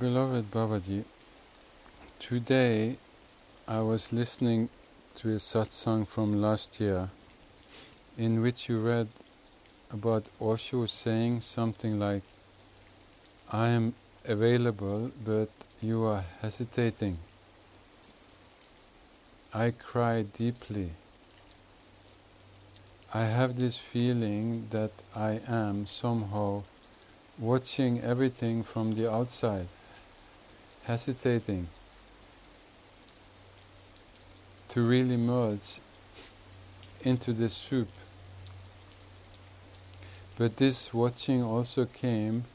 Beloved Babaji, today I was listening to a satsang from last year in which you read about Osho saying something like, I am available but you are hesitating. I cry deeply. I have this feeling that I am somehow watching everything from the outside, hesitating to really merge into the soup. But this watching also came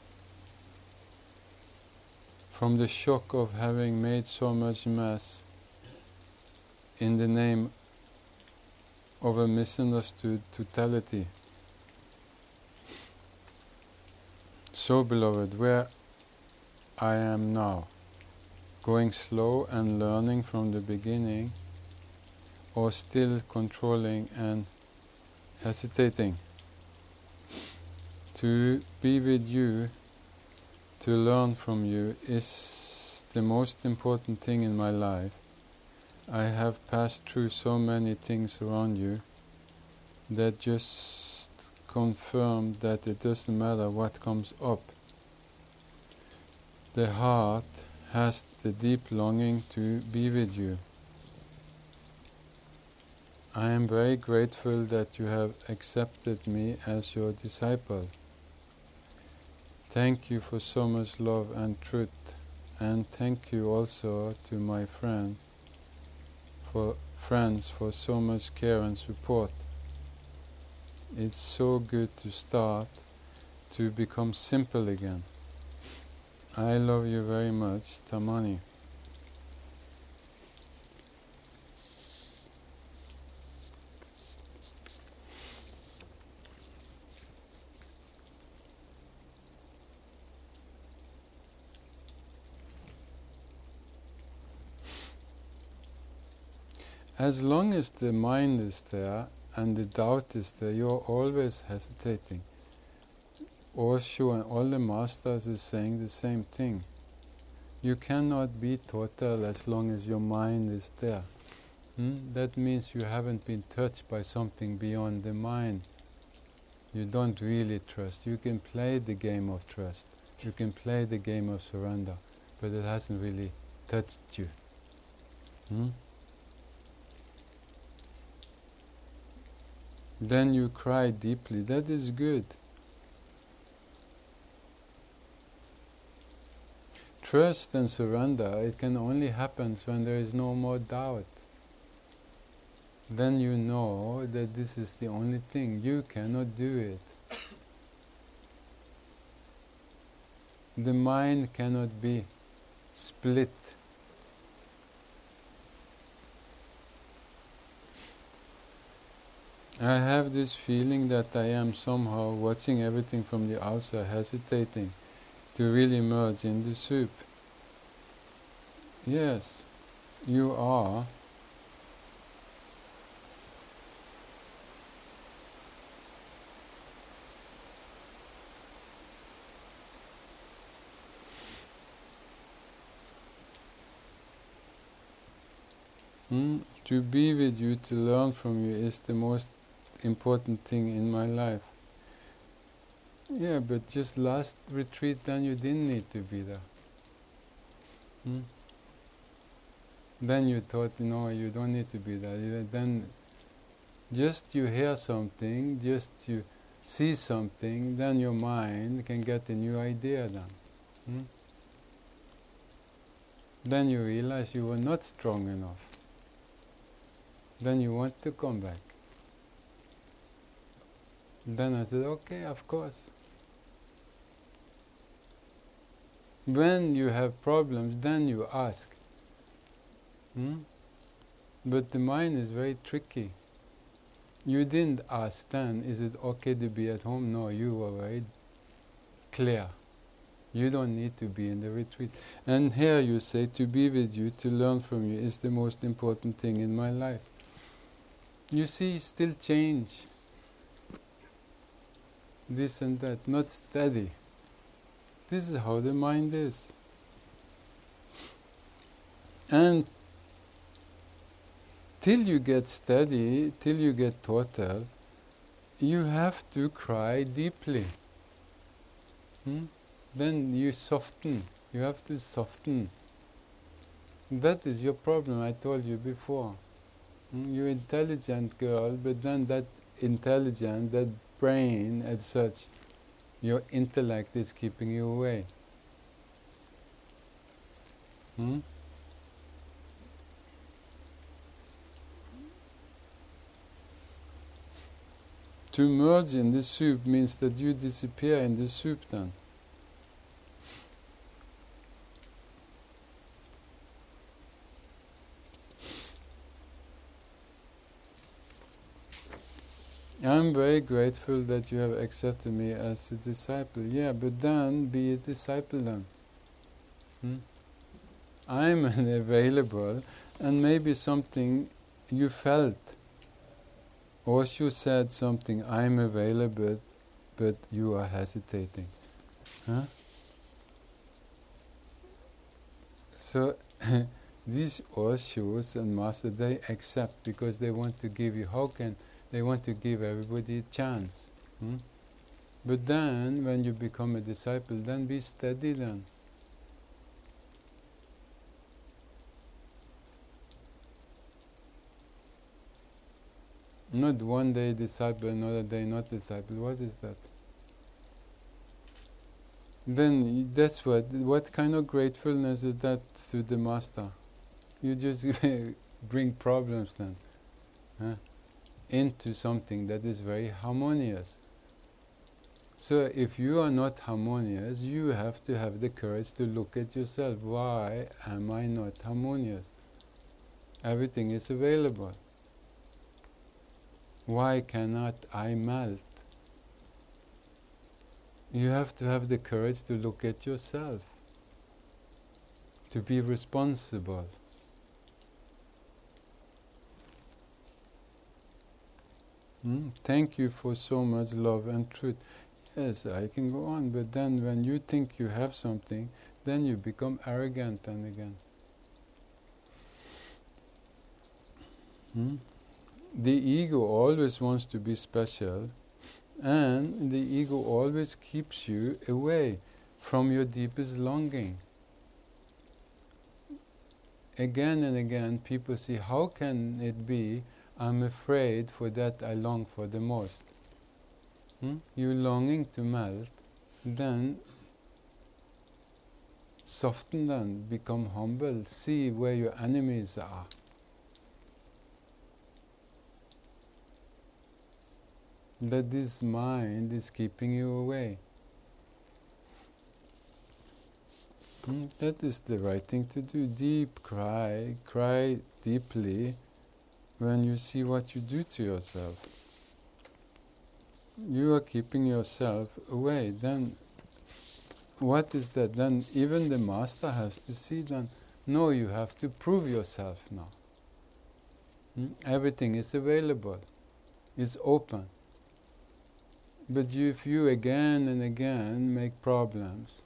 from the shock of having made so much mess in the name of a misunderstood totality. So, beloved, where I am now, going slow and learning from the beginning, or still controlling and hesitating, to be with you, to learn from you, is the most important thing in my life. I have passed through so many things around you that just confirm that it doesn't matter what comes up. The heart has the deep longing to be with you. I am very grateful that you have accepted me as your disciple. Thank you for so much love and truth, and thank you also to my friends for so much care and support. It's so good to start to become simple again. I love you very much, Tamani. As long as the mind is there and the doubt is there, you're always hesitating. Osho and all the masters is saying the same thing. You cannot be total as long as your mind is there. That means you haven't been touched by something beyond the mind. You don't really trust. You can play the game of trust. You can play the game of surrender, but it hasn't really touched you. Then you cry deeply. That is good. Trust and surrender, it can only happen when there is no more doubt. Then you know that this is the only thing. You cannot do it. The mind cannot be split. I have this feeling that I am somehow watching everything from the outside, hesitating to really merge in the soup. Yes, you are. To be with you, to learn from you is the most important thing in my life. Yeah, but just last retreat, then you didn't need to be there. Then you thought, no, you don't need to be there. Then just you hear something, just you see something, then your mind can get a new idea then. Then you realize you were not strong enough. Then you want to come back. Then I said, okay, of course. When you have problems, then you ask. But the mind is very tricky. You didn't ask then, is it okay to be at home? No, you were very clear. You don't need to be in the retreat. And here you say, to be with you, to learn from you is the most important thing in my life. You see, still change. This and that, not steady. This is how the mind is. And till you get steady, till you get total, you have to cry deeply. Then you soften. You have to soften. That is your problem, I told you before. You're an intelligent girl, but then that intelligent, that brain as such, your intellect is keeping you away. To merge in the soup means that you disappear in the soup then. I'm very grateful that you have accepted me as a disciple. Yeah, but then be a disciple then. I'm unavailable, and maybe something you felt. Or you said something, I'm available, but you are hesitating. So these Oshus and Masters, they accept because they want to give you, they want to give everybody a chance. But then, when you become a disciple, then be steady then. Not one day disciple, another day not disciple. What is that? Then that's what kind of gratefulness is that to the Master? You just bring problems then into something that is very harmonious. So if you are not harmonious, you have to have the courage to look at yourself. Why am I not harmonious? Everything is available. Why cannot I melt? You have to have the courage to look at yourself, to be responsible. Thank you for so much love and truth. Yes, I can go on, but then when you think you have something, then you become arrogant and again. The ego always wants to be special, and the ego always keeps you away from your deepest longing. Again and again people say, how can it be I'm afraid for that I long for the most? You longing to melt, then soften them, become humble, see where your enemies are. That this mind is keeping you away. That is the right thing to do. Deep cry deeply when you see what you do to yourself. You are keeping yourself away. Then what is that? Then even the Master has to see then, no, you have to prove yourself now. Everything is available, is open. But if you again and again make problems,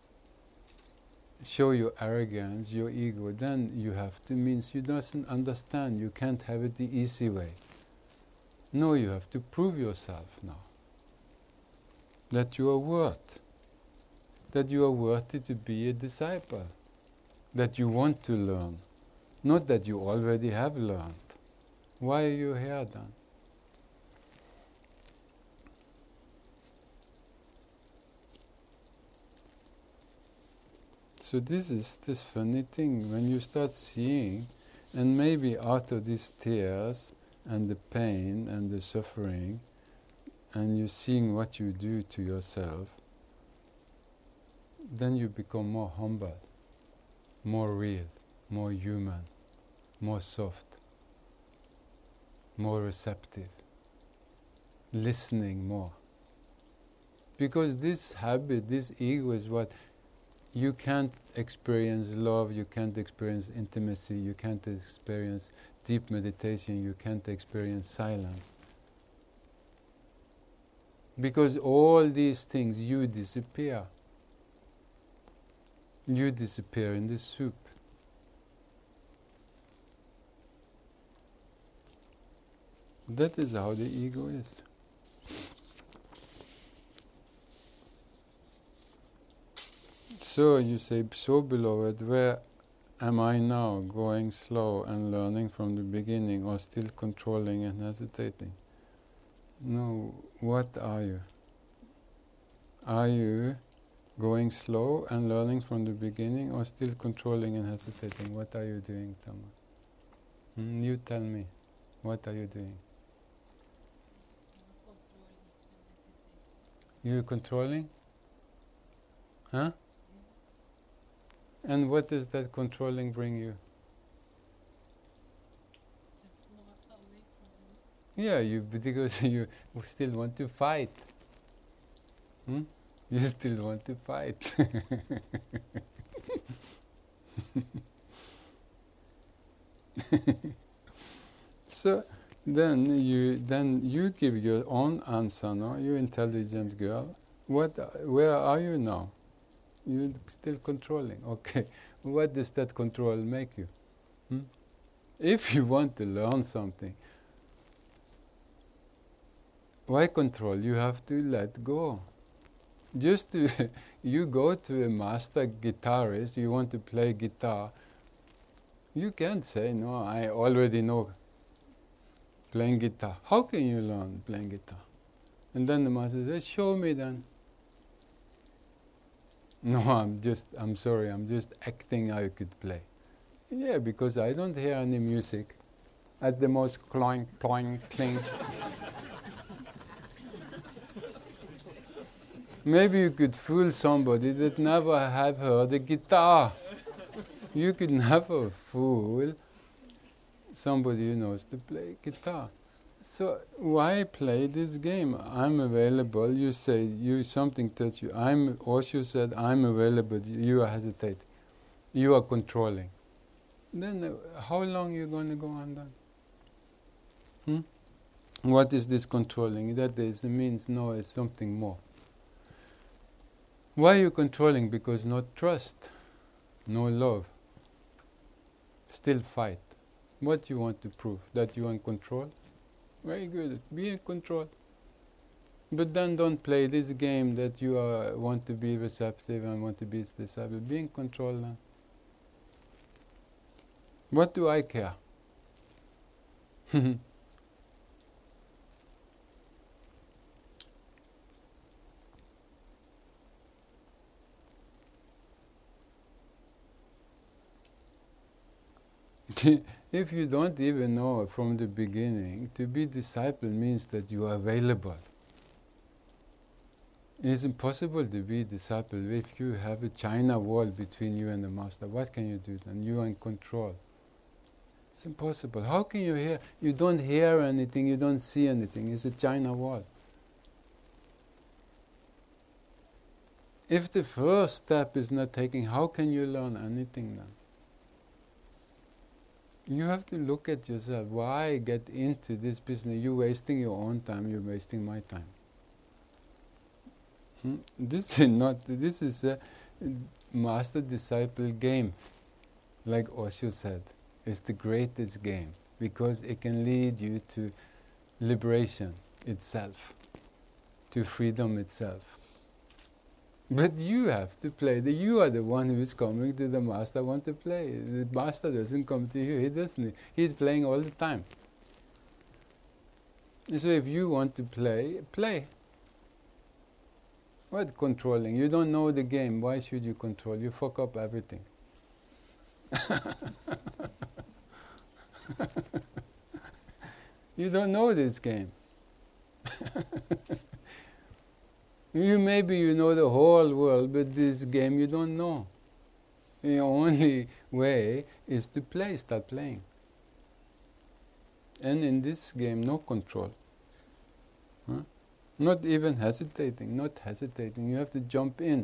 show your arrogance, your ego, then you have to, means you doesn't understand, you can't have it the easy way. No, you have to prove yourself now. That you are worth. That you are worthy to be a disciple. That you want to learn. Not that you already have learned. Why are you here then? So this is this funny thing, when you start seeing, and maybe out of these tears and the pain and the suffering, and you're seeing what you do to yourself, then you become more humble, more real, more human, more soft, more receptive, listening more. Because this habit, this ego is what you can't experience love, you can't experience intimacy, you can't experience deep meditation, you can't experience silence. Because all these things, you disappear. You disappear in the soup. That is how the ego is. So you say, so beloved, where am I now, going slow and learning from the beginning, or still controlling and hesitating? No, what are you? Are you going slow and learning from the beginning, or still controlling and hesitating? What are you doing, Tama? You tell me. What are you doing? You're controlling? Huh? And what does that controlling bring you? Just more away from me. Yeah, because you still want to fight. You still want to fight. So then you give your own answer, no? You intelligent girl. Where are you now? You're still controlling. Okay. What does that control make you? If you want to learn something, why control? You have to let go. Just to you go to a master guitarist, you want to play guitar, you can't say, no, I already know playing guitar. How can you learn playing guitar? And then the master says, show me then. No, I'm sorry, I'm just acting I could play. Yeah, because I don't hear any music. At the most, cloink, cloink, clink. Maybe you could fool somebody that never have heard a guitar. You could never fool somebody who knows to play guitar. So why play this game? I'm available. You say something touch you. Osho said I'm available. You are hesitating. You are controlling. Then how long are you going to go on that? What is this controlling? That is, it means no, it's something more. Why are you controlling? Because no trust, no love. Still fight. What you want to prove? That you are in control? Very good. Be in control. But then don't play this game that you want to be receptive and want to be disciple. Be in control then. What do I care? If you don't even know from the beginning, to be disciple means that you are available. It's impossible to be disciple if you have a China wall between you and the master. What can you do then? You are in control. It's impossible. How can you hear? You don't hear anything, you don't see anything. It's a China wall. If the first step is not taken, how can you learn anything then? You have to look at yourself. Why get into this business? You're wasting your own time, you're wasting my time. This is a master-disciple game. Like Osho said, it's the greatest game because it can lead you to liberation itself, to freedom itself. But you have to play. You are the one who is coming to the master want to play. The master doesn't come to you. He doesn't. He's playing all the time. So if you want to play, play. What controlling? You don't know the game. Why should you control? You fuck up everything. You don't know this game. Maybe you know the whole world, but this game you don't know. The only way is to play, start playing. And in this game, no control. Not even hesitating, not hesitating. You have to jump in.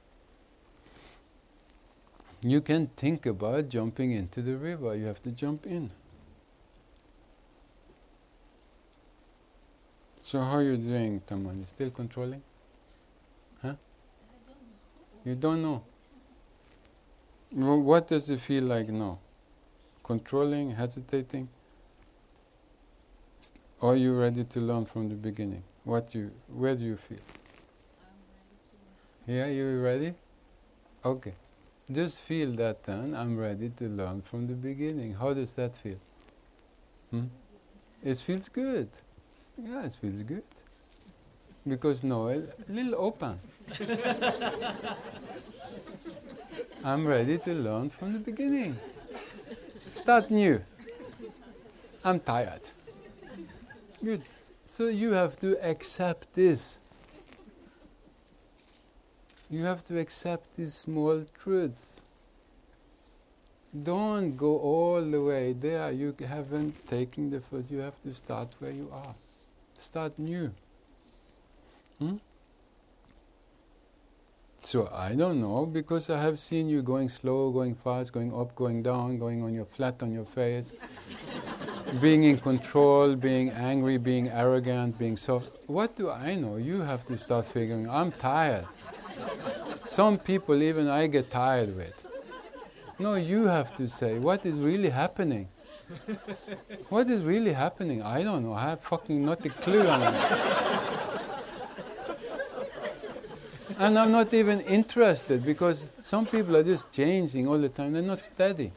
You can't think about jumping into the river. You have to jump in. So how are you doing, Taman? You still controlling? Huh? You don't know. Well, what does it feel like now? Controlling, hesitating? Or are you ready to learn from the beginning? Where do you feel? I'm ready to learn. Yeah, you ready? Okay. Just feel that then. I'm ready to learn from the beginning. How does that feel? It feels good. Yeah, it feels good. Because Noel, a little open. I'm ready to learn from the beginning. Start new. I'm tired. Good. So you have to accept this. You have to accept these small truths. Don't go all the way there. You haven't taken the foot. You have to start where you are. Start new. So I don't know, because I have seen you going slow, going fast, going up, going down, going on your flat on your face, being in control, being angry, being arrogant, being soft. What do I know? You have to start figuring. I'm tired. Some people even I get tired with. No, you have to say, what is really happening? What is really happening? I don't know. I have fucking not a clue on it. And I'm not even interested, because some people are just changing all the time. They're not steady.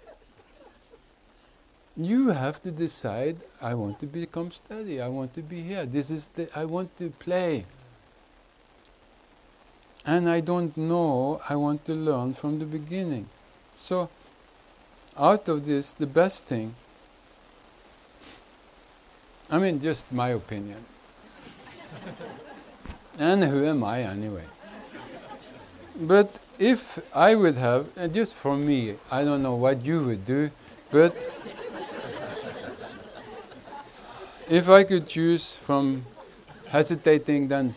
You have to decide, I want to become steady. I want to be here. I want to play. And I don't know, I want to learn from the beginning. So, out of this, the best thing, I mean, just my opinion. And who am I anyway? But if I would have, just for me, I don't know what you would do, but if I could choose from hesitating, then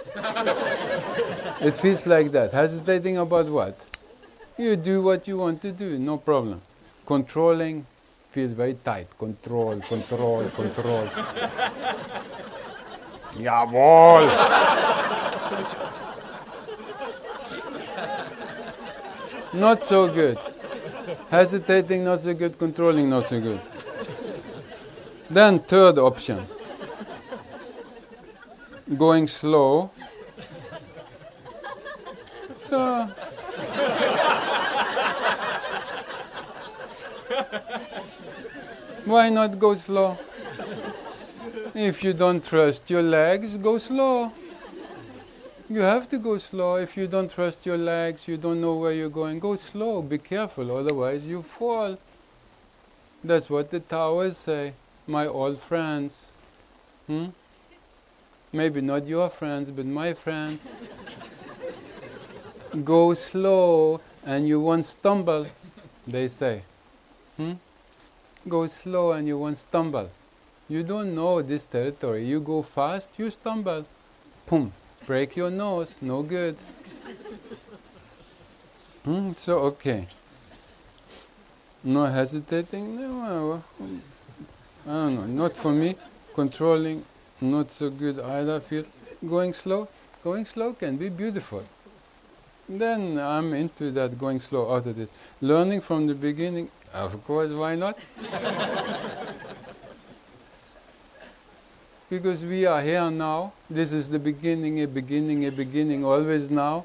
it feels like that. Hesitating about what? You do what you want to do, no problem. Controlling feels very tight. Control. Jawohl! Not so good. Hesitating, not so good. Controlling, not so good. Then third option. Going slow. So, why not go slow? If you don't trust your legs, go slow. You have to go slow. If you don't trust your legs, you don't know where you're going, go slow. Be careful, otherwise you fall. That's what the Taoists say, my old friends. Maybe not your friends, but my friends. Go slow and you won't stumble, they say. Go slow and you won't stumble. You don't know this territory. You go fast, you stumble. Boom. Break your nose. No good. So, okay. No hesitating? No, I don't know. Not for me. Controlling, not so good either, I feel. Going slow can be beautiful. Then I'm into that, going slow out of this. Learning from the beginning, of course, why not? Because we are here now. This is the beginning, a beginning, always now.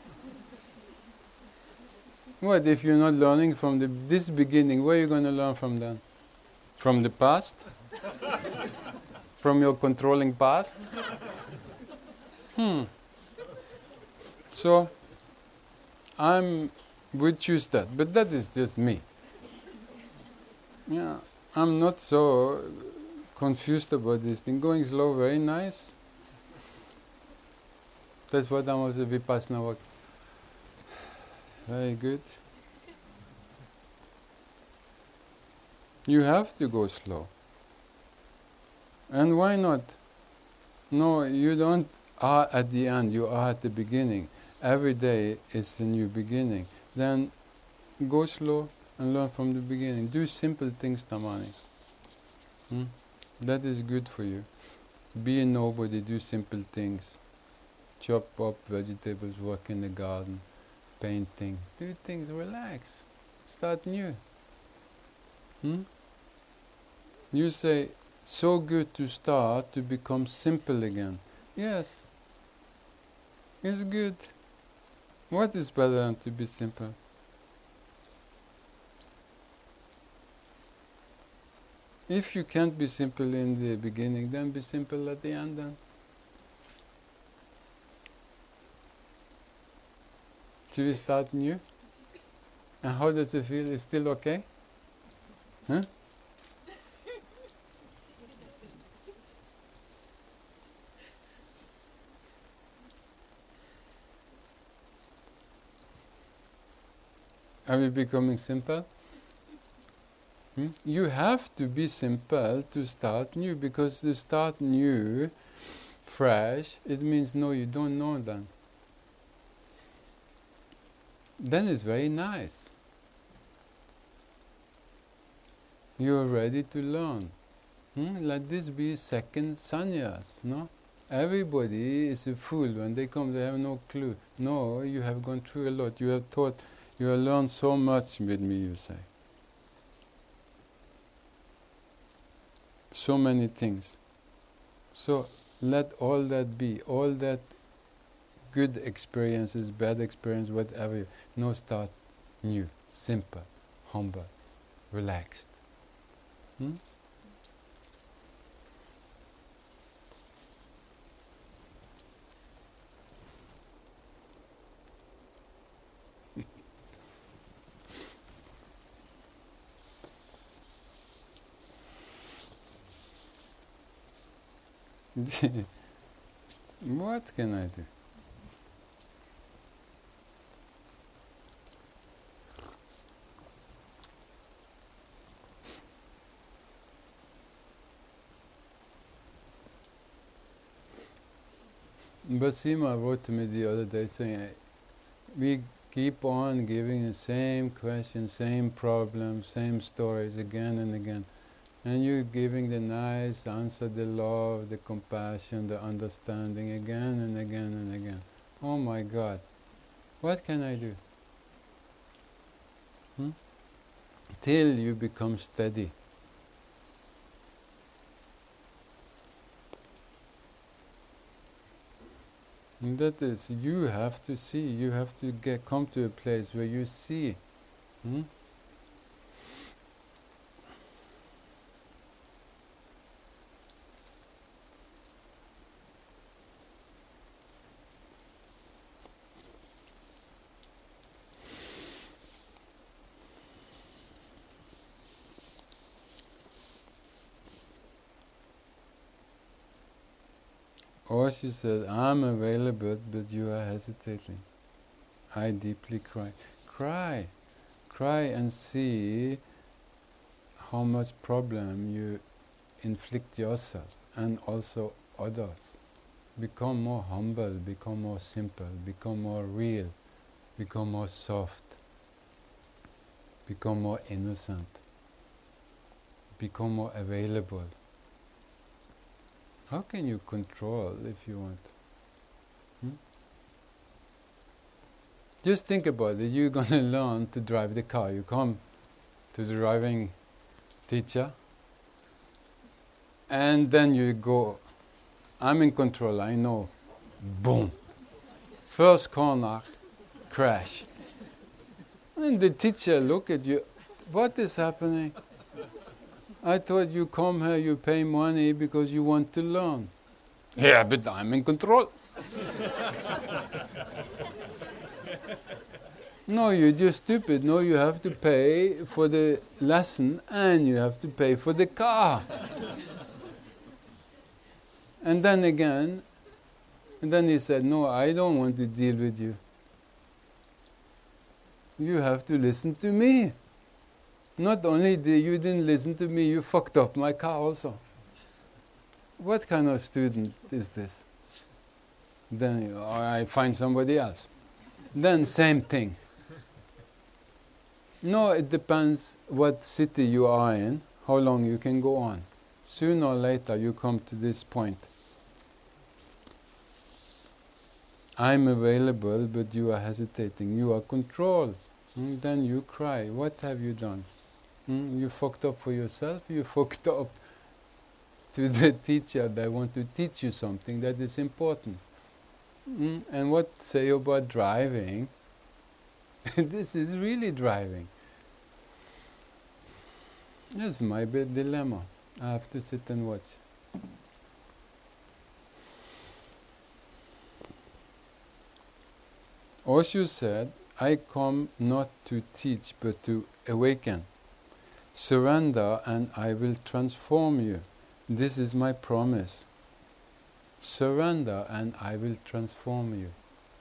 What if you're not learning from this beginning? Where are you going to learn from then? From the past? From your controlling past? So, I would choose that, but that is just me. Yeah, I'm not so confused about this thing. Going slow, very nice. That's what I was a Vipassana work. Very good. You have to go slow. And why not? No, you don't are at the end, you are at the beginning. Every day is a new beginning. Then go slow and learn from the beginning. Do simple things, Tamani. That is good for you. Be a nobody, do simple things. Chop up vegetables, work in the garden, painting. Do things, relax. Start new. You say, so good to start to become simple again. Yes, it's good. What is better than to be simple? If you can't be simple in the beginning, then be simple at the end then. Should we start new? And how does it feel? It's still okay? Huh? Are we becoming simple? You have to be simple to start new, because to start new, fresh, it means no, you don't know then. Then it's very nice. You're ready to learn. Let this be second sannyas, no? Everybody is a fool when they come, they have no clue. No, you have gone through a lot. You have taught, you have learned so much with me, you say. So many things. So let all that be, all that good experiences, bad experience, whatever. No, start new, simple, humble, relaxed. What can I do? Basima wrote to me the other day saying, we keep on giving the same questions, same problems, same stories again and again. And you're giving the nice answer, the love, the compassion, the understanding again and again and again. Oh my God, what can I do? Till you become steady. And that is, you have to see, you have to come to a place where you see. Or she said, I'm available, but you are hesitating. I deeply cry. Cry. Cry and see how much problem you inflict yourself and also others. Become more humble, become more simple, become more real, become more soft, become more innocent, become more available. How can you control if you want? Just think about it. You're going to learn to drive the car. You come to the driving teacher, and then you go, I'm in control, I know. Boom. First corner, crash. And the teacher look at you, what is happening? I thought you come here, you pay money because you want to learn. Yeah, but I'm in control. No, you're just stupid. No, you have to pay for the lesson and you have to pay for the car. And then again, he said, no, I don't want to deal with you. You have to listen to me. Not only you didn't listen to me, you fucked up my car also. What kind of student is this? Then I find somebody else. Then same thing. No, it depends what city you are in, how long you can go on. Sooner or later you come to this point. I'm available, but you are hesitating. You are controlled. Then you cry. What have you done? You fucked up for yourself, you fucked up to the teacher that want to teach you something that is important. And what say about driving? This is really driving. This is my big dilemma. I have to sit and watch. Osho said, I come not to teach but to awaken. Surrender and I will transform you. This is my promise. Surrender and I will transform you.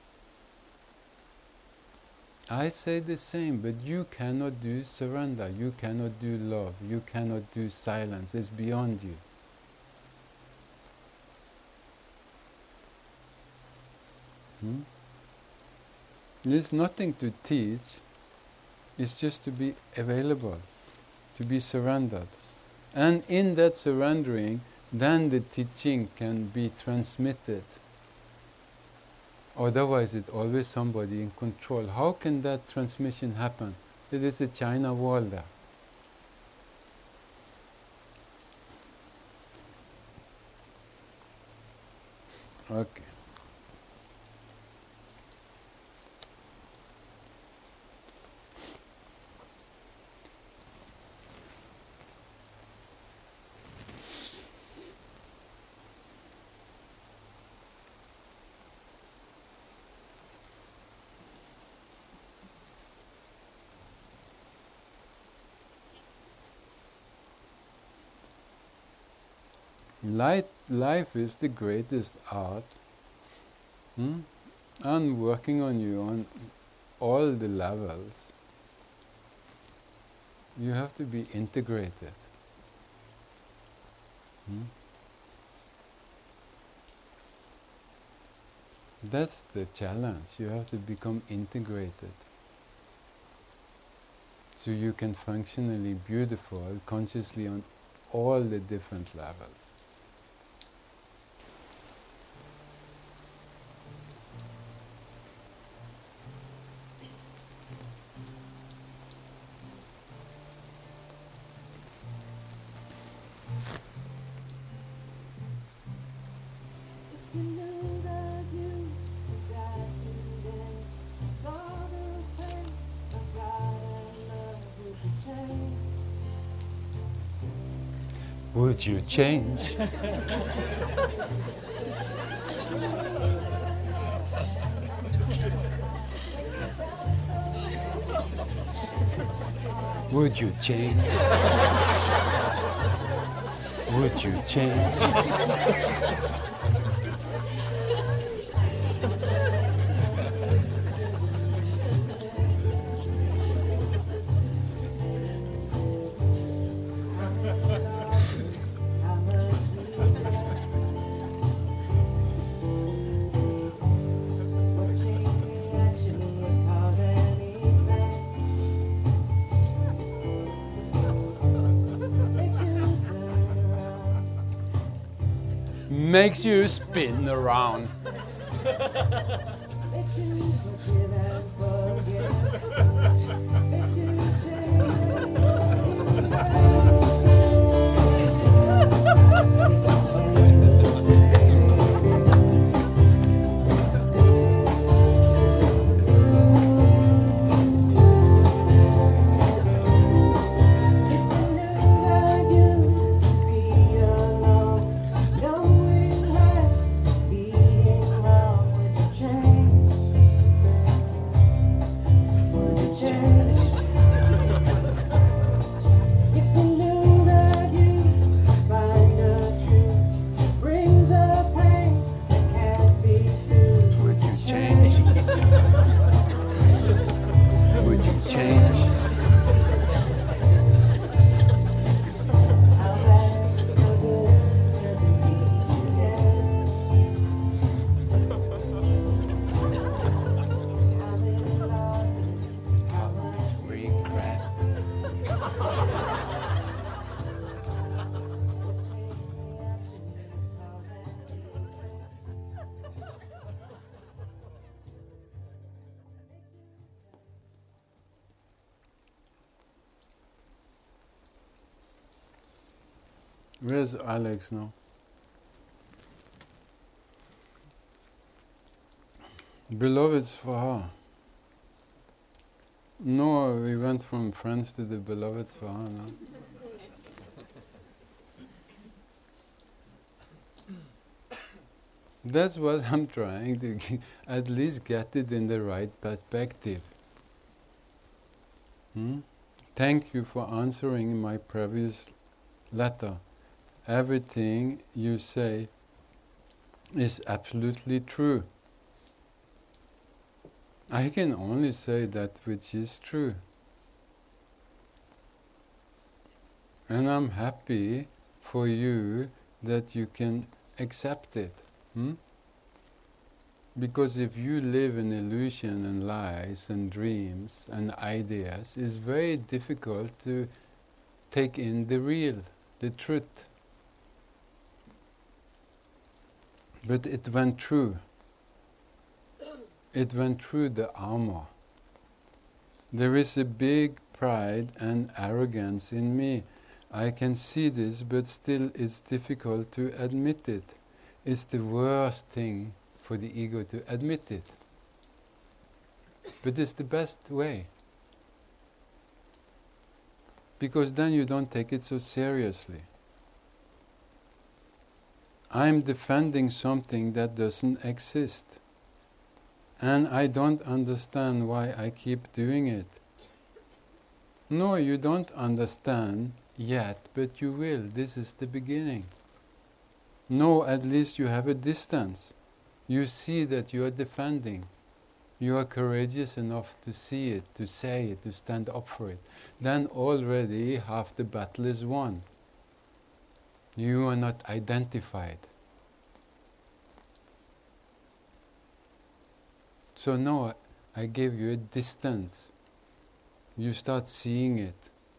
I say the same, but you cannot do surrender, you cannot do love, you cannot do silence, it's beyond you. There's nothing to teach, it's just to be available, to be surrendered. And in that surrendering, then the teaching can be transmitted. Otherwise, it's always somebody in control. How can that transmission happen? It is a China wall there. Okay. Life is the greatest art, and working on you on all the levels. You have to be integrated. That's the challenge. You have to become integrated. So you can functionally beautiful consciously on all the different levels. Would you change? Would you change? Would you change? Makes you spin around. Where's Alex now? Beloveds for her. No, we went from friends to the beloveds for her now. That's what I'm trying to at least get it in the right perspective. Thank you for answering my previous letter. Everything you say is absolutely true. I can only say that which is true. And I'm happy for you that you can accept it. Because if you live in illusion and lies and dreams and ideas, it's very difficult to take in the real, the truth. But it went through. It went through the armor. There is a big pride and arrogance in me. I can see this, but still it's difficult to admit it. It's the worst thing for the ego to admit it. But it's the best way. Because then you don't take it so seriously. I'm defending something that doesn't exist. And I don't understand why I keep doing it. No, you don't understand yet, but you will. This is the beginning. No, at least you have a distance. You see that you are defending. You are courageous enough to see it, to say it, to stand up for it. Then already half the battle is won. You are not identified. So now I gave you a distance. You start seeing it.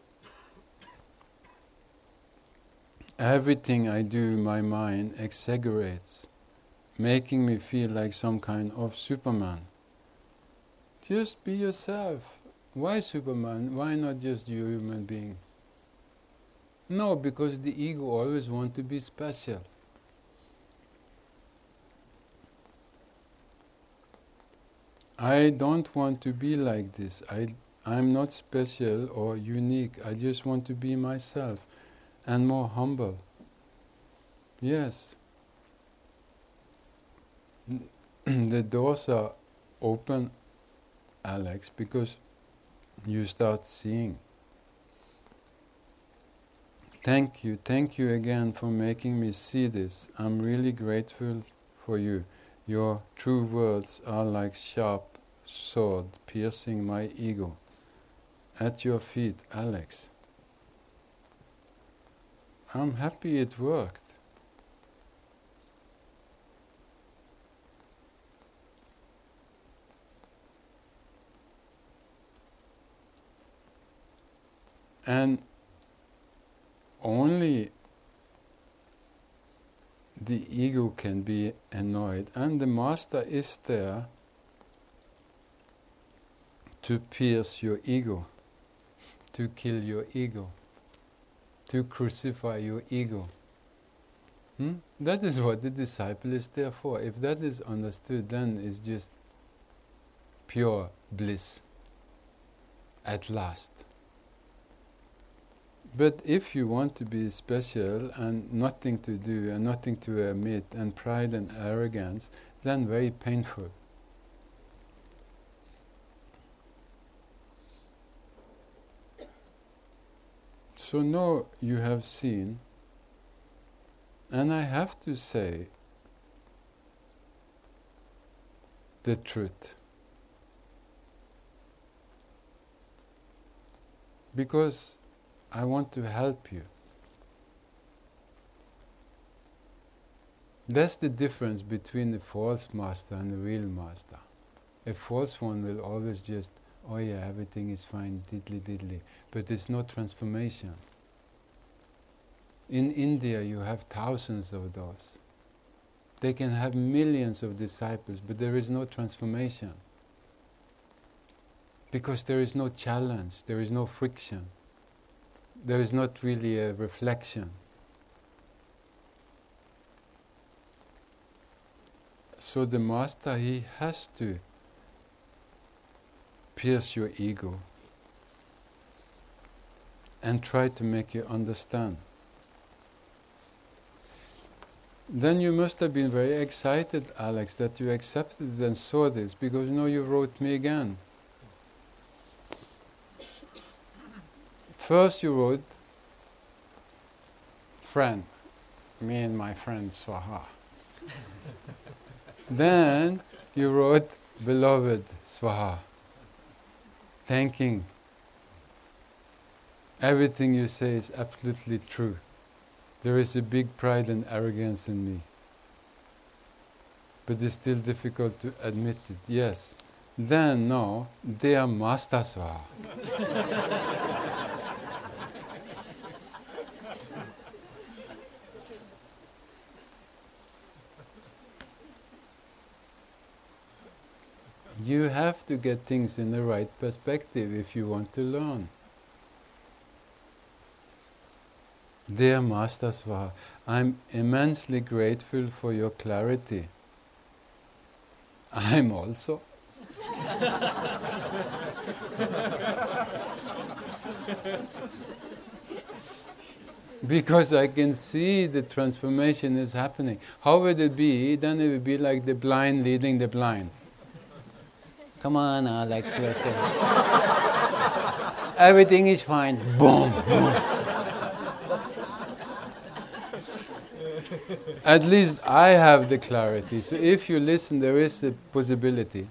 Everything I do, my mind exaggerates, making me feel like some kind of Superman. Just be yourself. Why Superman? Why not just you, human being? No, because the ego always wants to be special. I don't want to be like this. I'm not special or unique. I just want to be myself and more humble. Yes. The doors are open, Alex, because you start seeing. Thank you again for making me see this. I'm really grateful for you. Your true words are like sharp sword piercing my ego. At your feet, Alex. I'm happy it worked. And only the ego can be annoyed, and the master is there to pierce your ego, to kill your ego, to crucify your ego. That is what the disciple is there for. If that is understood, then it's just pure bliss at last. But if you want to be special and nothing to do and nothing to admit and pride and arrogance, then very painful. So now you have seen, and I have to say the truth. Because I want to help you. That's the difference between the false master and the real master. A false one will always just, oh yeah, everything is fine, diddly diddly, but it's no transformation. In India you have thousands of those. They can have millions of disciples, but there is no transformation. Because there is no challenge, there is no friction. There is not really a reflection. So the master, he has to pierce your ego and try to make you understand. Then you must have been very excited, Alex, that you accepted it and saw this, because now you wrote me again. First you wrote, friend, me and my friend Swaha. Then you wrote, beloved Swaha, thanking. Everything you say is absolutely true. There is a big pride and arrogance in me. But it's still difficult to admit it, yes. Then, no, dear Master Swaha. You have to get things in the right perspective if you want to learn. Dear Master Swaha, I'm immensely grateful for your clarity. I'm also. Because I can see the transformation is happening. How would it be? Then it would be like the blind leading the blind. Come on, Alex. Everything is fine. Boom, boom. At least I have the clarity. So if you listen, there is a possibility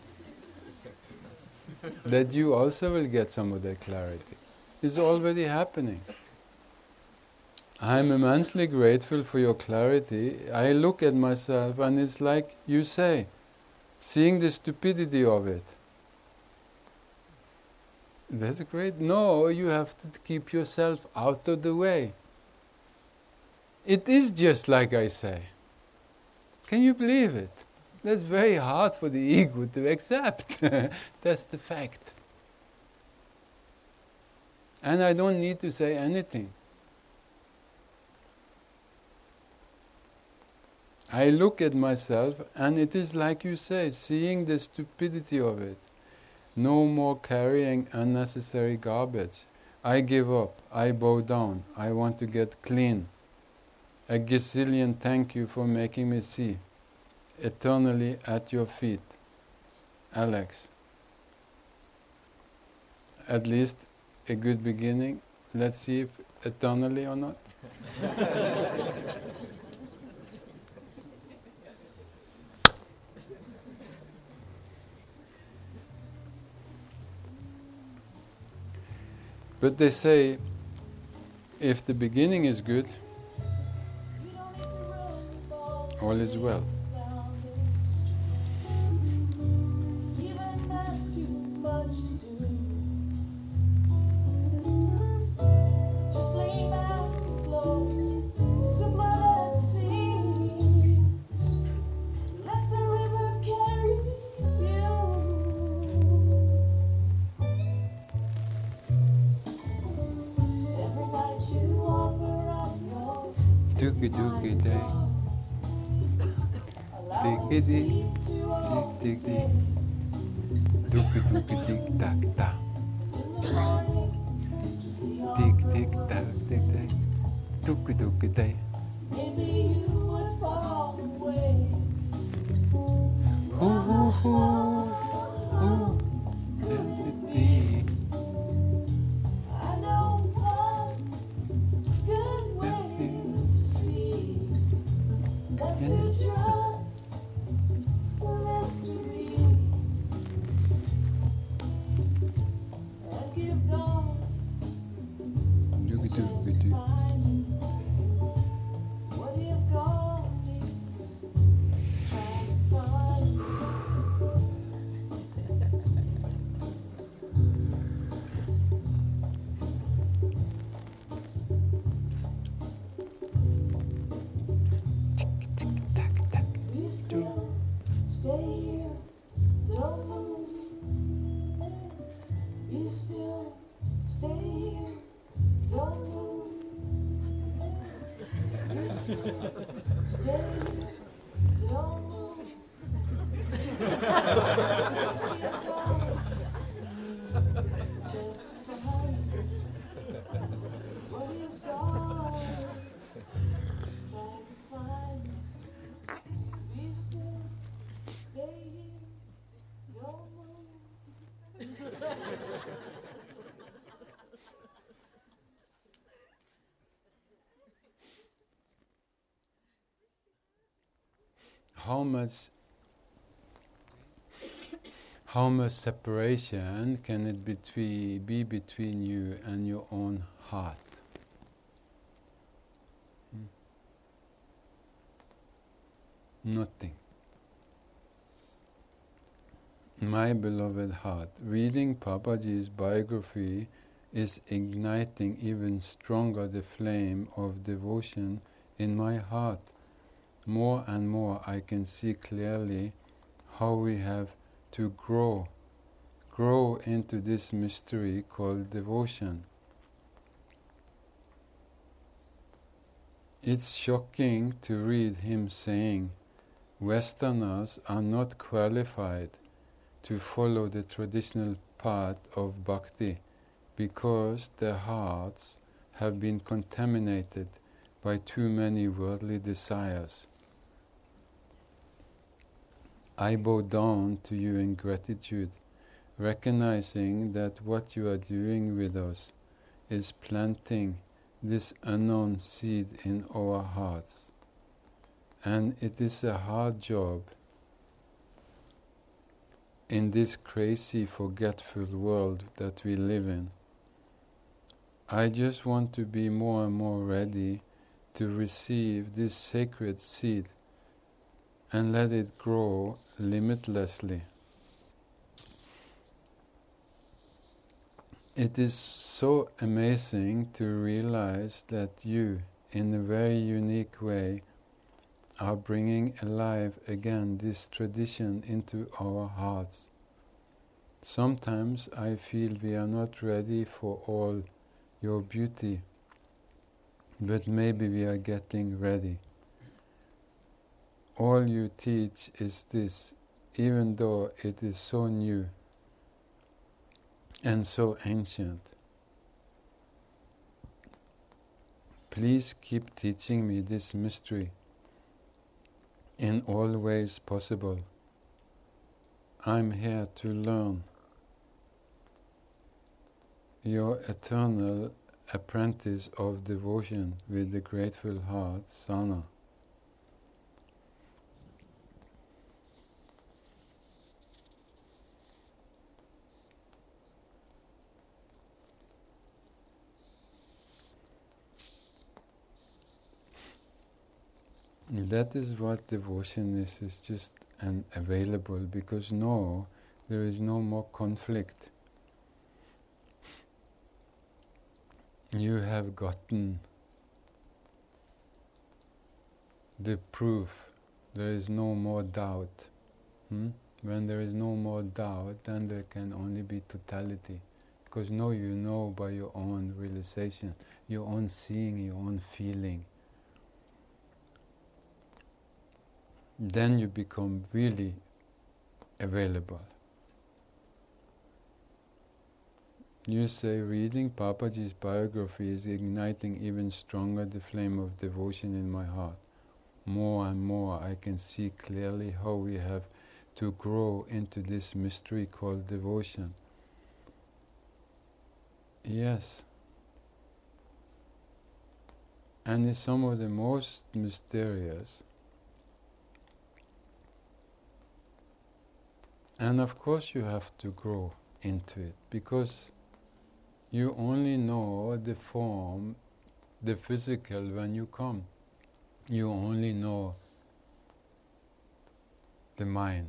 that you also will get some of that clarity. It's already happening. I'm immensely grateful for your clarity. I look at myself and it's like you say, seeing the stupidity of it. That's great. No, you have to keep yourself out of the way. It is just like I say. Can you believe it? That's very hard for the ego to accept. That's the fact. And I don't need to say anything. I look at myself and it is like you say, seeing the stupidity of it. No more carrying unnecessary garbage. I give up. I bow down. I want to get clean. A gazillion thank you for making me see. Eternally at your feet. Alex. At least a good beginning. Let's see if eternally or not. But they say, if the beginning is good, all is well. Dookie dookie day. Ticky tick, tick tick tick. Dookie dookie tick tack tack. Tick tick tack tick tack. Dookie dookie day. Who can it be? How much separation can it be between you and your own heart? Nothing. My beloved heart, reading Papaji's biography is igniting even stronger the flame of devotion in my heart. More and more I can see clearly how we have to grow into this mystery called devotion. It's shocking to read him saying, Westerners are not qualified to follow the traditional path of bhakti because their hearts have been contaminated by too many worldly desires. I bow down to you in gratitude, recognizing that what you are doing with us is planting this unknown seed in our hearts. And it is a hard job in this crazy, forgetful world that we live in. I just want to be more and more ready to receive this sacred seed and let it grow limitlessly. It is so amazing to realize that you, in a very unique way, are bringing alive again this tradition into our hearts. Sometimes I feel we are not ready for all your beauty, but maybe we are getting ready. All you teach is this, even though it is so new and so ancient. Please keep teaching me this mystery in all ways possible. I'm here to learn. Your eternal apprentice of devotion with the grateful heart, Sana. That is what devotion is. It's just available, because now there is no more conflict. You have gotten the proof. There is no more doubt. When there is no more doubt, then there can only be totality. Because now you know by your own realization, your own seeing, your own feeling. Then you become really available. You say reading Papaji's biography is igniting even stronger the flame of devotion in my heart. More and more I can see clearly how we have to grow into this mystery called devotion. Yes. And it's some of the most mysterious. And of course you have to grow into it, because you only know the form, the physical, when you come. You only know the mind.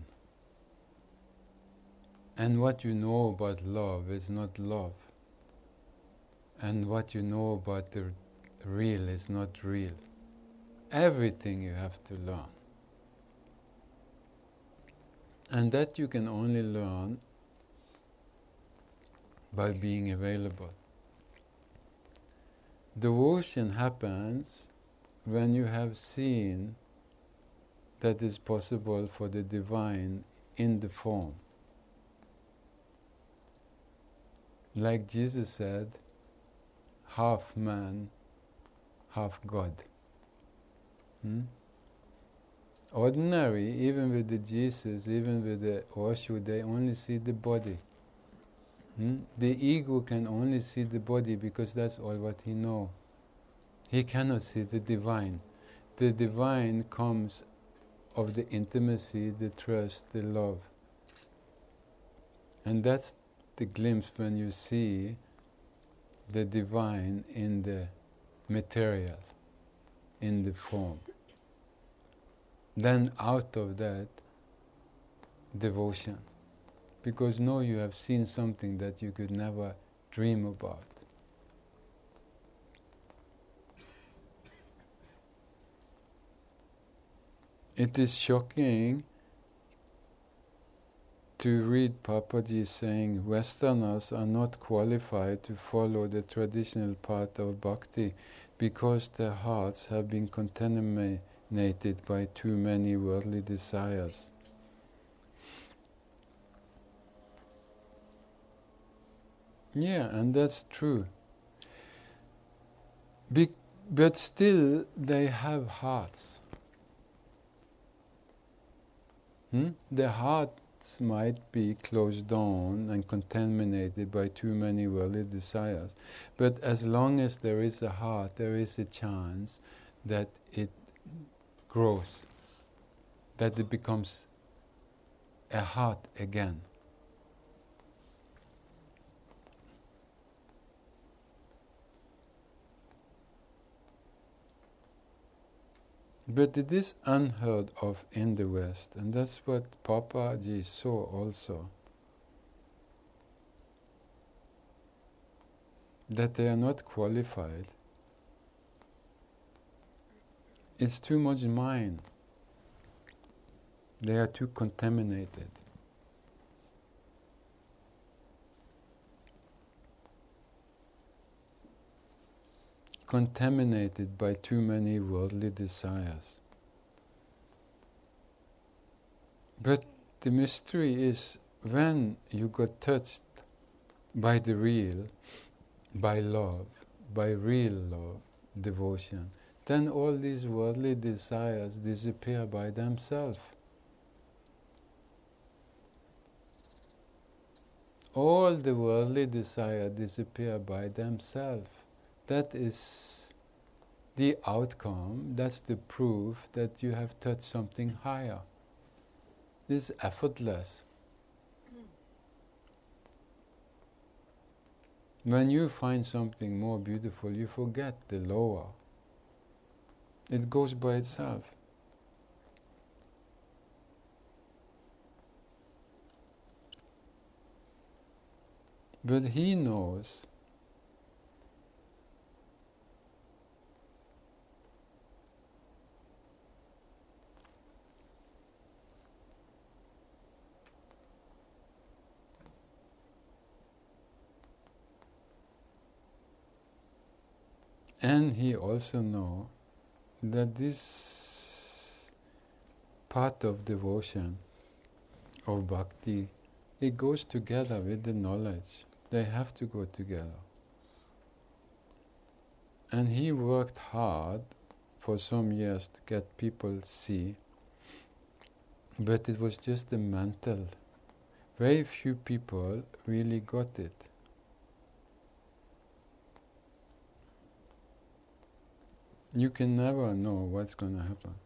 And what you know about love is not love. And what you know about the real is not real. Everything you have to learn. And that you can only learn by being available. Devotion happens when you have seen that it's possible for the divine in the form. Like Jesus said, half man, half God. Ordinary, even with the Jesus, even with the Osho, they only see the body. The ego can only see the body because that's all what he knows. He cannot see the divine. The divine comes of the intimacy, the trust, the love. And that's the glimpse when you see the divine in the material, in the form. Then out of that, devotion. Because now you have seen something that you could never dream about. It is shocking to read Papaji saying Westerners are not qualified to follow the traditional path of bhakti because their hearts have been contaminated by too many worldly desires. Yeah, and that's true. But still, they have hearts. The hearts might be closed down and contaminated by too many worldly desires, but as long as there is a heart, there is a chance that it grows, that it becomes a heart again. But it is unheard of in the West, and that's what Papaji saw also. That they are not qualified. It's too much mind. They are too contaminated. Contaminated by too many worldly desires. But the mystery is when you got touched by the real, by love, by real love, devotion, then all these worldly desires disappear by themselves. All the worldly desires disappear by themselves. That is the outcome, that's the proof that you have touched something higher. It's effortless. When you find something more beautiful, you forget the lower. It goes by itself. But he knows and he also knows that this part of devotion, of bhakti, it goes together with the knowledge. They have to go together. And he worked hard for some years to get people see, but it was just the mental. Very few people really got it. You can never know what's going to happen.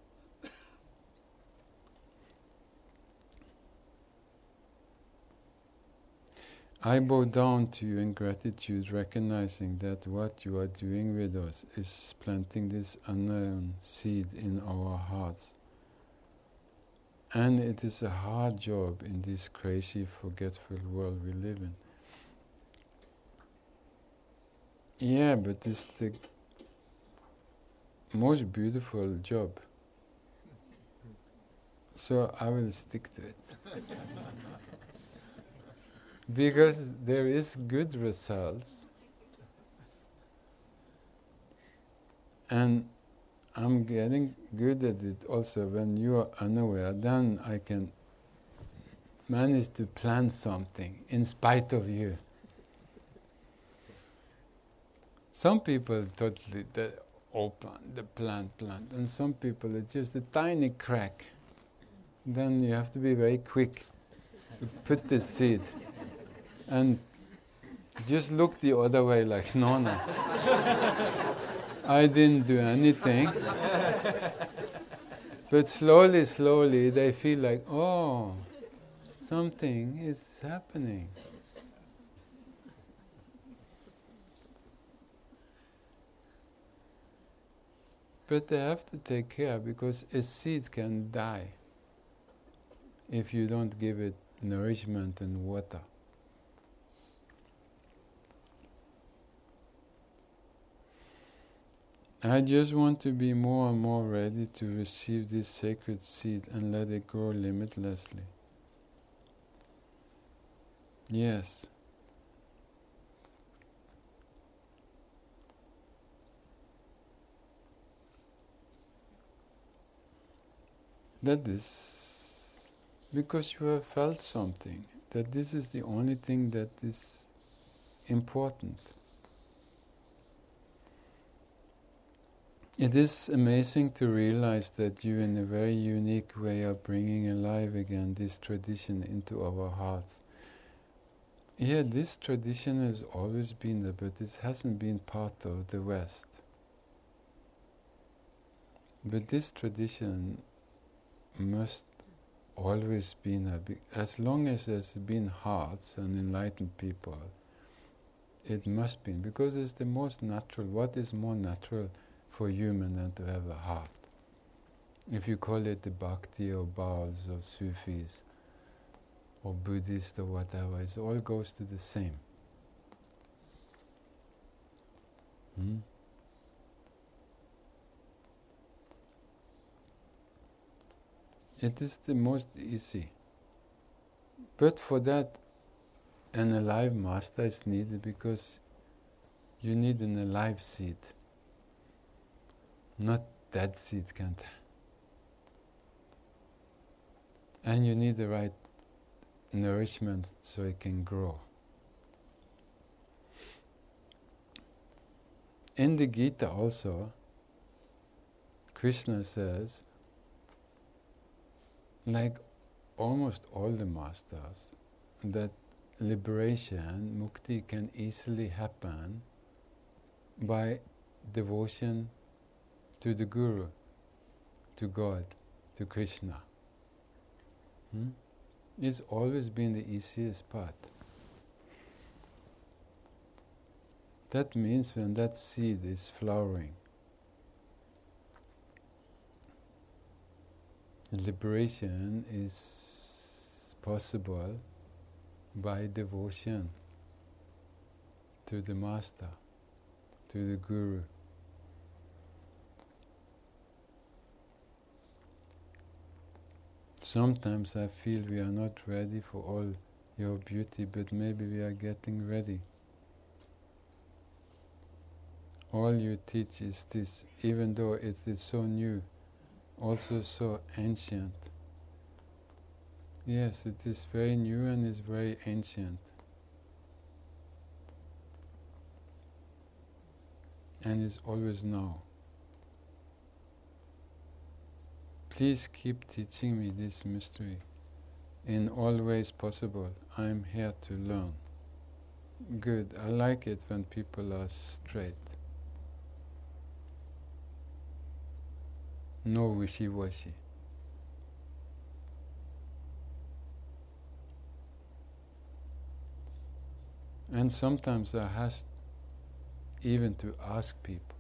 I bow down to you in gratitude, recognizing that what you are doing with us is planting this unknown seed in our hearts. And it is a hard job in this crazy, forgetful world we live in. Yeah, but it's the most beautiful job. So I will stick to it. Because there is good results. And I'm getting good at it also. When you are unaware, then I can managed to plant something in spite of you. Some people totally open the plant, and some people it's just a tiny crack. Then you have to be very quick to put the seed and just look the other way like, no, I didn't do anything. But slowly they feel like, oh, something is happening. But they have to take care because a seed can die if you don't give it nourishment and water. I just want to be more and more ready to receive this sacred seed and let it grow limitlessly. Yes. That is because you have felt something, that this is the only thing that is important. It is amazing to realize that you in a very unique way are bringing alive again this tradition into our hearts. Yeah, this tradition has always been there, but it hasn't been part of the West. But this tradition must always be there. As long as there's been hearts and enlightened people, it must be, because it's the most natural. What is more natural for human than to have a heart? If you call it the Bhakti or Baals or Sufis or Buddhist or whatever, it all goes to the same. It is the most easy. But for that, an alive master is needed, because you need an alive seed. Not dead seed can't. And you need the right nourishment so it can grow. In the Gita also, Krishna says, like almost all the masters, that liberation, mukti, can easily happen by devotion to the Guru, to God, to Krishna. It's always been the easiest path. That means when that seed is flowering, liberation is possible by devotion to the Master, to the Guru. Sometimes I feel we are not ready for all your beauty, but maybe we are getting ready. All you teach is this, even though it is so new, also so ancient. Yes, it is very new and is very ancient. And is always now. Please keep teaching me this mystery in all ways possible. I am here to learn. Good. I like it when people are straight. No wishy-washy. And sometimes I have even to ask people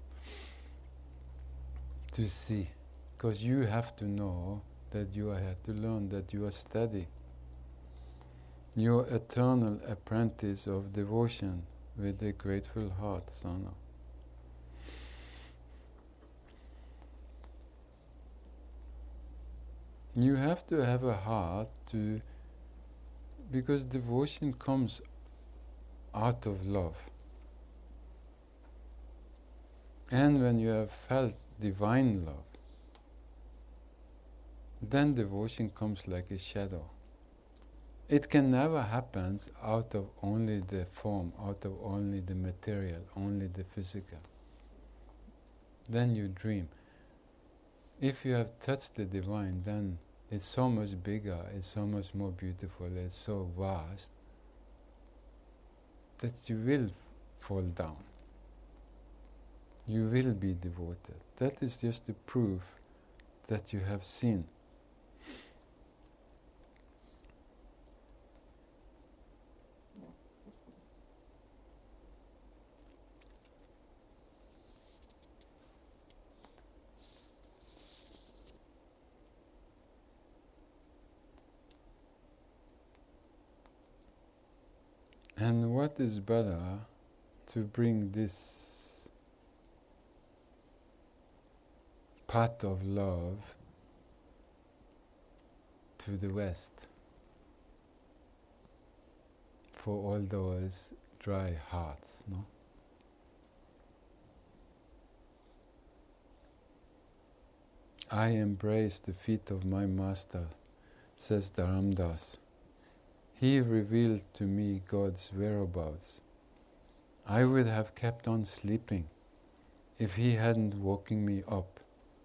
to see, because you have to know that you are here to learn, that you are steady. You're eternal apprentice of devotion with a grateful heart, Sana. You have to have a heart to, because devotion comes out of love. And when you have felt divine love, then devotion comes like a shadow. It can never happen out of only the form, out of only the material, only the physical. Then you dream. If you have touched the divine, then it's so much bigger, it's so much more beautiful, it's so vast that you will fall down. You will be devoted. That is just the proof that you have seen. And what is better to bring this path of love to the West for all those dry hearts, no? I embrace the feet of my master, says Dharam Das. He revealed to me God's whereabouts. I would have kept on sleeping if he hadn't woken me up.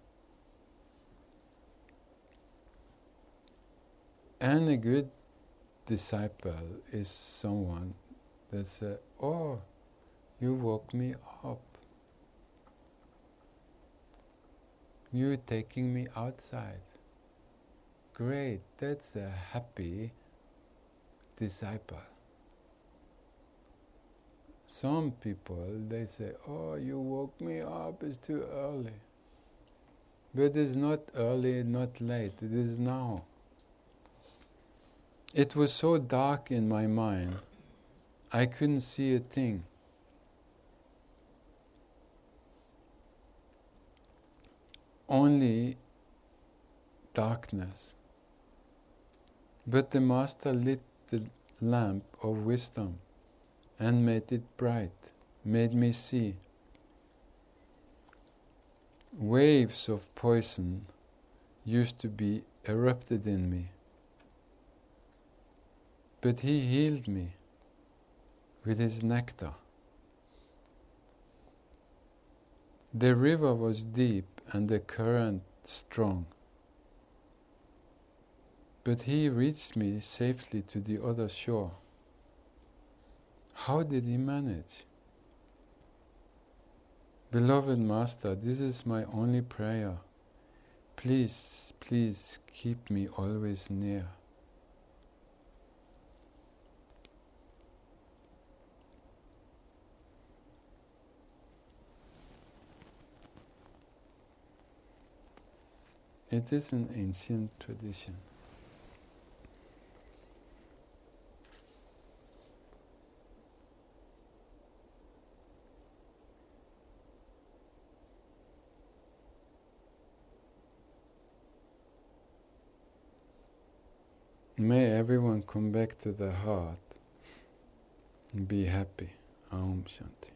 And a good disciple is someone that says, "Oh, you woke me up. You're taking me outside. Great, that's a happy disciple." Some people, they say, "Oh, you woke me up, it's too early." But it's not early, not late, it is now. It was so dark in my mind, I couldn't see a thing. Only darkness. But the Master lit the lamp of wisdom and made it bright, made me see. Waves of poison used to be erupted in me, but he healed me with his nectar. The river was deep and the current strong, but he reached me safely to the other shore. How did he manage? Beloved Master, this is my only prayer. Please, please keep me always near. It is an ancient tradition. May everyone come back to the heart and be happy. Aum Shanti.